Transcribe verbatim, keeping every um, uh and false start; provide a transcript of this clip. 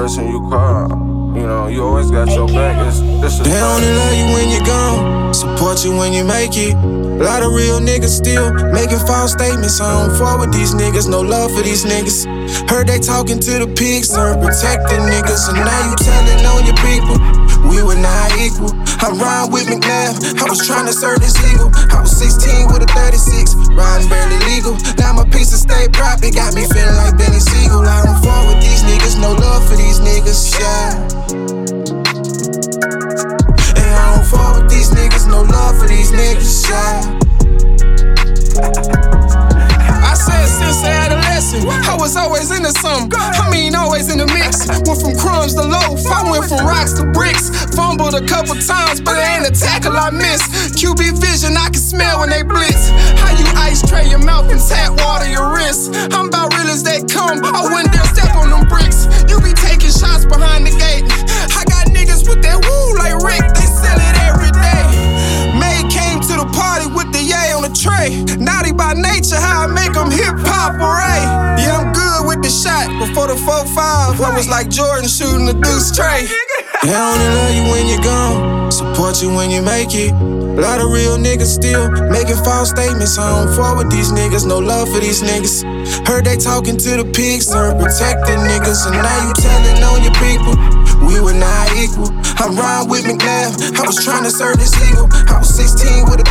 person you call. You know, you always got your back. It's, this is they only love you when you're gone, support you when you make it. A lot of real niggas still making false statements. I don't fuck with these niggas, no love for these niggas. Heard they talking to the pigs, sir, protecting niggas. And now you telling on your people we were not equal. I'm riding with McNabb, I was trying to serve this eagle. I was sixteen with a thirty-six, riding barely legal. Now my piece of state property got me feeling like Benny Siegel. I don't fuck with these niggas, no love for these niggas, yeah. And I don't fuck with these niggas, no love for these niggas, yeah. I said since adolescent, I was always into something. I mean, always in the mix. Went from crumbs to loaf, I went from rocks to bricks. Fumbled a couple times, but it ain't a tackle I missed. Q B vision, I can smell when they blitz. How you ice tray your mouth and tap water your wrist. I'm about real as they come, I wouldn't dare step on them bricks. You be taking shots behind the gate. I got niggas with that woo like Rick, they sell it every day. May came to the party with the yay on the tray. Naughty by nature, how I make them hip-hop array. Yeah, I'm good with the shot. Before the four five, I was like Jordan shooting the deuce tray. They only love you when you're gone, support you when you make it. A lot of real niggas still making false statements. I don't fuck with these niggas, no love for these niggas. Heard they talking to the pigs, sir, protecting niggas. And now you telling on your people we were not equal. I'm riding with McNabb, I was trying to serve this eagle. I was sixteen with a